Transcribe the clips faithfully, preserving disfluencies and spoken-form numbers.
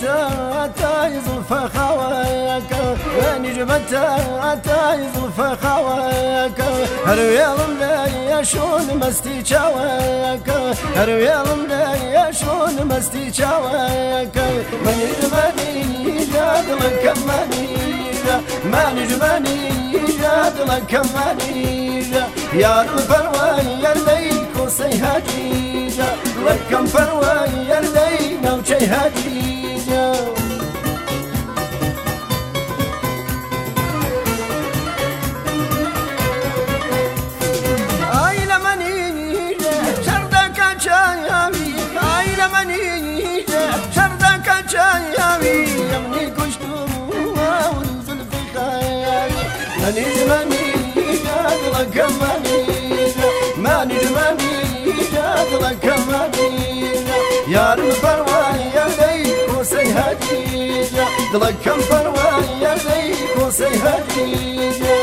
متى يزلف خواك واني متى يزلف خواك هرويلم لا شون مستي شواك هرويلم لا شون مستي شواك من يجمعني جاد لك منيجا من يجمعني جاد لك منيجا يا الفرواي يليك وسيهجيجا لكم فرواي يليك وشي هجيجا آيلا منيجا شردك شايامي آيلا منيجا شردك شايامي يمني كشتو ونزل في خيالي منيج منيجا لك منيجا منيج منيجا لك منيجا يا الفرواي يليك وسيهجيجا لك كم فرواي يليك وسيهجيجا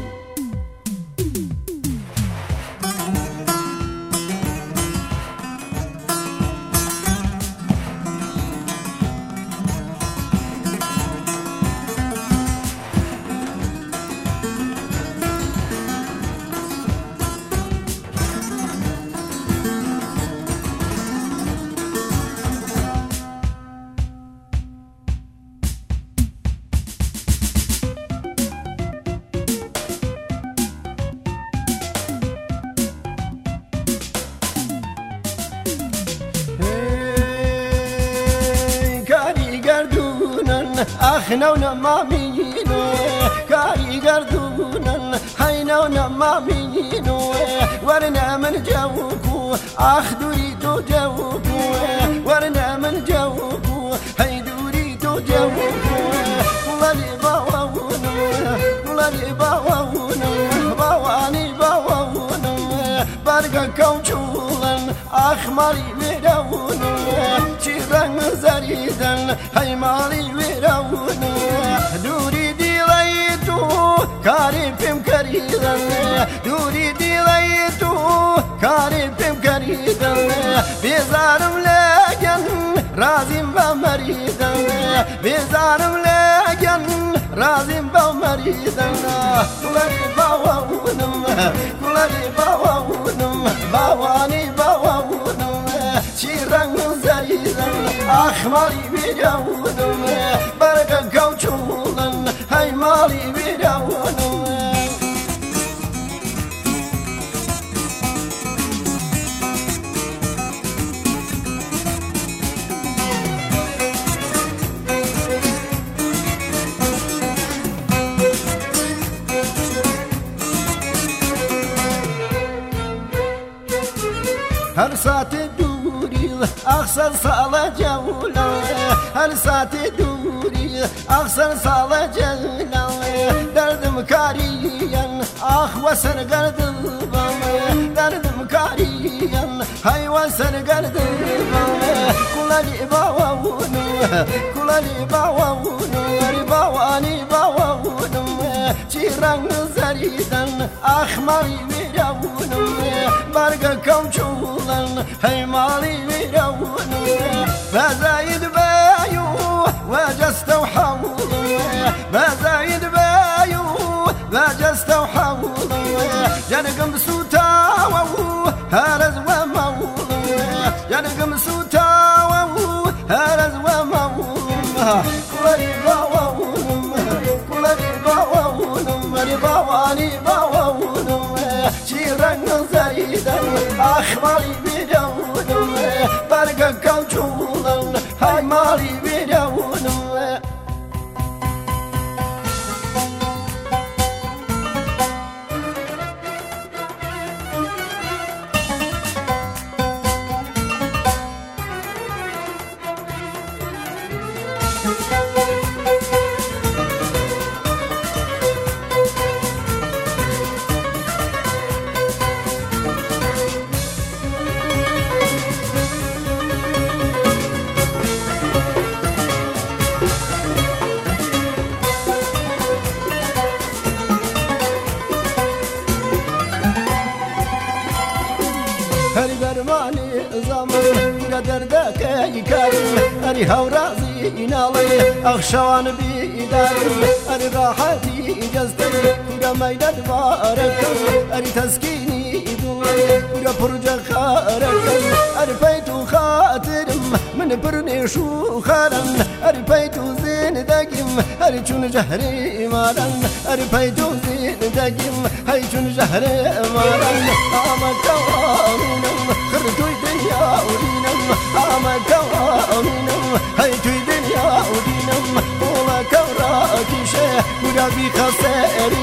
أخنا ونمامينو كاري قردونا حينا ونمامينو ورنا من جوكو أخدوريتو جوكو ورنا من جوكو هيدوريتو جوكو كلالي باواونو كلالي باواونو باواني باواونو برقا كوشولن أخمالي ويراونو شيران زريدن هيمالي ويراونو دوري دي ليتو كاري فيم كريدن دوري دي ليتو كاري فيم كريدن بيزارم لجن رازم بمريدن بيزارم لجن رازم بمريدن كلاري باواونم كلاري باواونم باواني باواونم شيران زريدن أخمالي بيراونم برقا كوشولن هاي مالي بيراونم هر ساعت دوری اخسر سال جولا هر ساعت دوری اخسر سال جولا دردم کاریم آخ و سرگردم دردم کاریم های و سرگردم کلالی باوانو کلالی باوانو باوانی باوانو چیران زریدن آخ مالی میراونو برگا کوچولن هی مالی میراونو بزاید بایو وجست وحاولو بزاید بایو وجست وحاولو جنقم سوتاوو هرز ومولو جنقم سوتاوو هرز ومولو كلي باوونو كلي باوونو مري باواني باوونو شيران زايدن أخمالي بيراونو برقا كوشولن هاي مالي بيراونو هری برمانی زمان را دردک ای کاری هری هورازی ناڵێ ئەخشەوان بیدارم ئەری ڕاحەتی جەستم کورە مەیلە دوارەکەم ئەری تەسکینی دڵێ کورە پڕجە خارەکەم ئەری پەیت و خاترم من پڕنێش و خارم ئەری پەیت و زیندەگیم ئەری چون ژەهری مارن ئەری پەیت و زیندەگیم هەی چون ژەهری مارن ئامەکەوانم خردووی دنیا و دینم ئامەکەوانم هەی توی دنیا و دینم وڵەکە و ڕاکیشێ گورە بیخە سەری